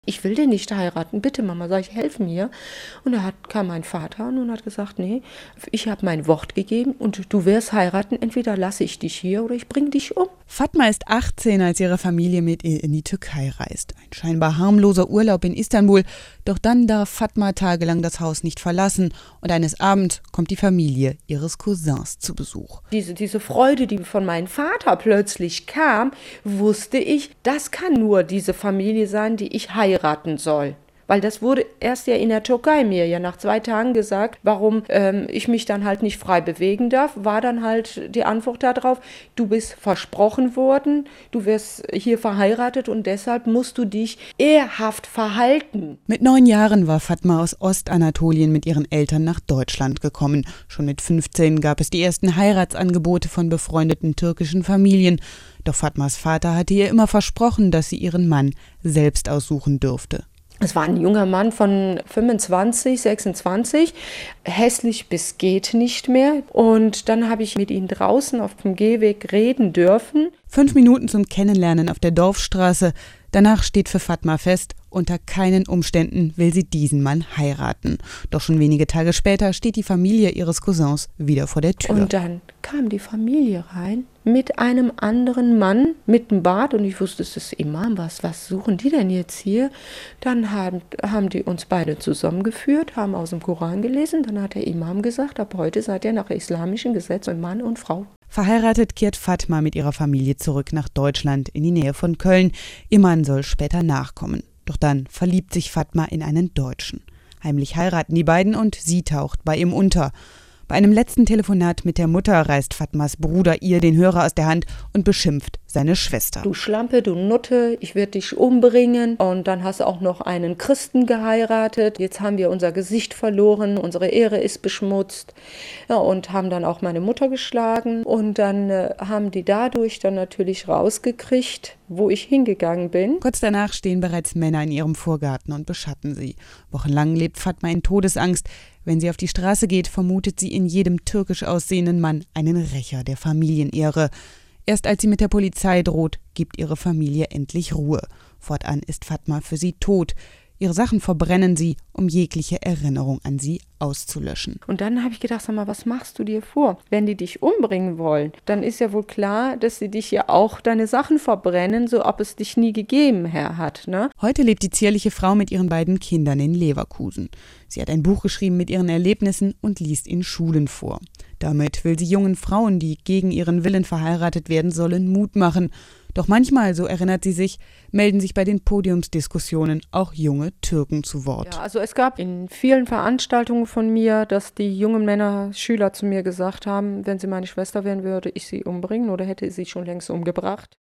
Ich will den nicht heiraten, bitte Mama, sag ich, helf mir. Und kam mein Vater an und hat gesagt, nee, ich habe mein Wort gegeben und du wirst heiraten, entweder lasse ich dich hier oder ich bringe dich um. Fatma ist 18, als ihre Familie mit ihr in die Türkei reist. Ein scheinbar harmloser Urlaub in Istanbul, doch dann darf Fatma tagelang das Haus nicht verlassen und eines Abends kommt die Familie ihres Cousins zu Besuch. Diese Freude, die von meinem Vater plötzlich kam, wusste ich, das kann nur diese Familie sein, die ich heiraten soll. Weil das wurde erst ja in der Türkei mir ja nach 2 Tagen gesagt, warum ich mich dann halt nicht frei bewegen darf, war dann halt die Antwort darauf, du bist versprochen worden, du wirst hier verheiratet und deshalb musst du dich ehrhaft verhalten. Mit 9 Jahren war Fatma aus Ostanatolien mit ihren Eltern nach Deutschland gekommen. Schon mit 15 gab es die ersten Heiratsangebote von befreundeten türkischen Familien. Doch Fatmas Vater hatte ihr immer versprochen, dass sie ihren Mann selbst aussuchen dürfte. Es war ein junger Mann von 25, 26, hässlich bis geht nicht mehr. Und dann habe ich mit ihm draußen auf dem Gehweg reden dürfen. 5 Minuten zum Kennenlernen auf der Dorfstraße. Danach steht für Fatma fest, unter keinen Umständen will sie diesen Mann heiraten. Doch schon wenige Tage später steht die Familie ihres Cousins wieder vor der Tür. Und dann kam die Familie rein mit einem anderen Mann mit einem Bart und ich wusste, es ist Imam, was suchen die denn jetzt hier? Dann haben die uns beide zusammengeführt, haben aus dem Koran gelesen, dann hat der Imam gesagt, ab heute seid ihr nach islamischem Gesetz Mann und Frau. Verheiratet kehrt Fatma mit ihrer Familie zurück nach Deutschland in die Nähe von Köln. Ihr Mann soll später nachkommen. Doch dann verliebt sich Fatma in einen Deutschen. Heimlich heiraten die beiden und sie taucht bei ihm unter. Bei einem letzten Telefonat mit der Mutter reißt Fatmas Bruder ihr den Hörer aus der Hand und beschimpft seine Schwester. Du Schlampe, du Nutte, ich werde dich umbringen. Und dann hast du auch noch einen Christen geheiratet. Jetzt haben wir unser Gesicht verloren, unsere Ehre ist beschmutzt. Ja, und haben dann auch meine Mutter geschlagen. Und dann haben die dadurch dann natürlich rausgekriegt, wo ich hingegangen bin. Kurz danach stehen bereits Männer in ihrem Vorgarten und beschatten sie. Wochenlang lebt Fatma in Todesangst. Wenn sie auf die Straße geht, vermutet sie in jedem türkisch aussehenden Mann einen Rächer der Familienehre. Erst als sie mit der Polizei droht, gibt ihre Familie endlich Ruhe. Fortan ist Fatma für sie tot. Ihre Sachen verbrennen sie, um jegliche Erinnerung an sie auszulöschen. Und dann habe ich gedacht, sag mal, was machst du dir vor? Wenn die dich umbringen wollen, dann ist ja wohl klar, dass sie dich ja auch deine Sachen verbrennen, so ob es dich nie gegeben hat, ne? Heute lebt die zierliche Frau mit ihren beiden Kindern in Leverkusen. Sie hat ein Buch geschrieben mit ihren Erlebnissen und liest in Schulen vor. Damit will sie jungen Frauen, die gegen ihren Willen verheiratet werden sollen, Mut machen. Doch manchmal, so erinnert sie sich, melden sich bei den Podiumsdiskussionen auch junge Türken zu Wort. Ja, also es gab in vielen Veranstaltungen von mir, dass die jungen Männer, Schüler zu mir gesagt haben, wenn sie meine Schwester wären, würde ich sie umbringen oder hätte sie schon längst umgebracht.